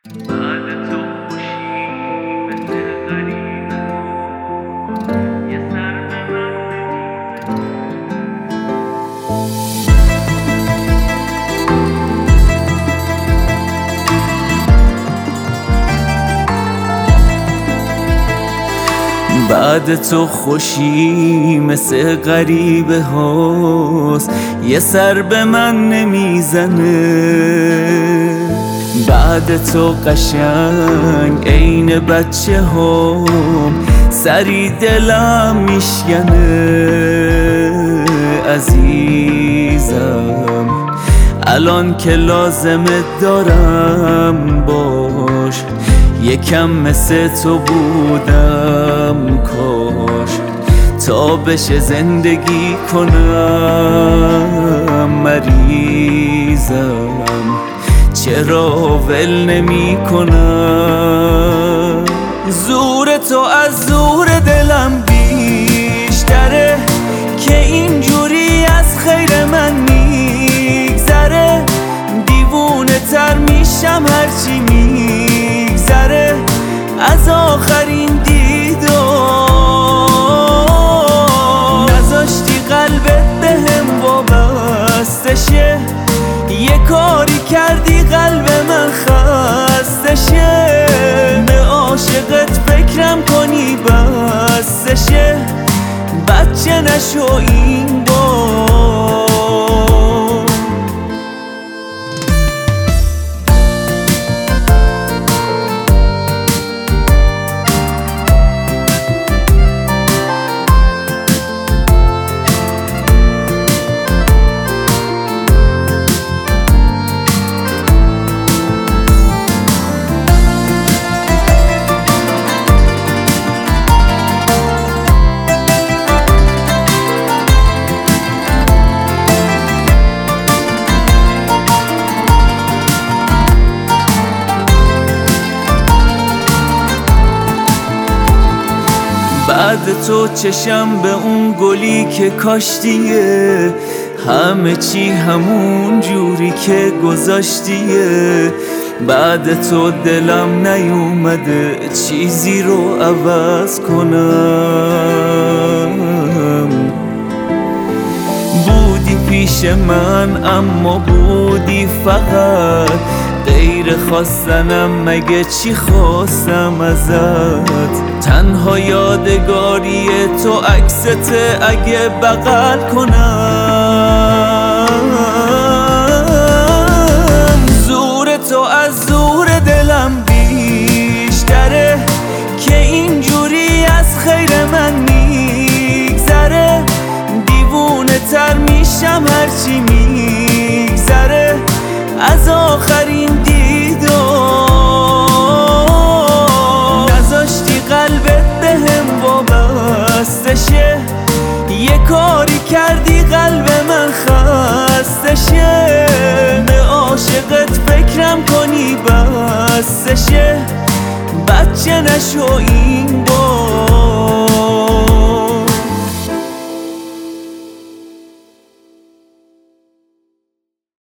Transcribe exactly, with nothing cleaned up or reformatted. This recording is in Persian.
بعد تو خوشی مثل غریبه یه سر به من بعد تو خوشی مثل غریبه هاست یه سر به من نمیزنه. بعد تو قشنگ عین بچه هم سری دلم میشکنه. عزیزم الان که لازمت دارم باش، یکم مثل تو بودم کاش تا بشه زندگی کنم. مریضم چرا ول نمی کنم؟ زور تو از زور دلم بیشتره که اینجوری از خیر من میگذره. دیوونه تر میشم هرچی میگذره از آخرین دیدار. نذاشتی قلبت بهم وابسته شه، یه کاری کردی قلب من خسته شه. به عاشقت فکرم کنی بسته شه، بچه نشو این بار. بعد تو چشم به اون گلی که کاشتیه، همه چی همون جوری که گذاشتیه. بعد تو دلم نیومده چیزی رو عوض کنم. بودی پیش من اما بودی فقط، غیر خواستنم مگه چی خواستم ازت؟ تنها یادگاری تو عکست اگه بغل کنم. زور تو از زور دلم بیشتره که اینجوری از خیر من میگذره. دیوونه تر میشم هرچی میگذره از آخرین دیدار. نذاشتی قلبت بهم وابسته شه، یه کاری کردی قلب من خسته شه. به عاشقت فکرم کنی بسته شه، بچه نشو این